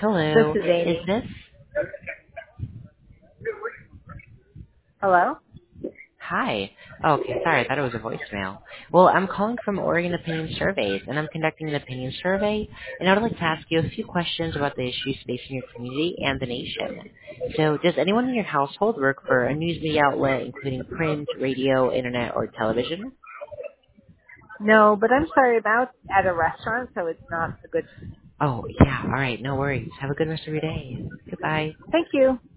This Hello. is Is Amy. this? Hello? Hi. Oh, okay, sorry. I thought it was a voicemail. Well, I'm calling from Oregon Opinion Surveys, and I'm conducting an opinion survey, and I would like to ask you a few questions about the issues facing your community and the nation. So, does anyone in your household work for a news media outlet, including print, radio, internet, or television? No, but I'm sorry about at a restaurant, so it's not a good. Oh, yeah. All right. No worries. Have a good rest of your day. Goodbye. Thank you.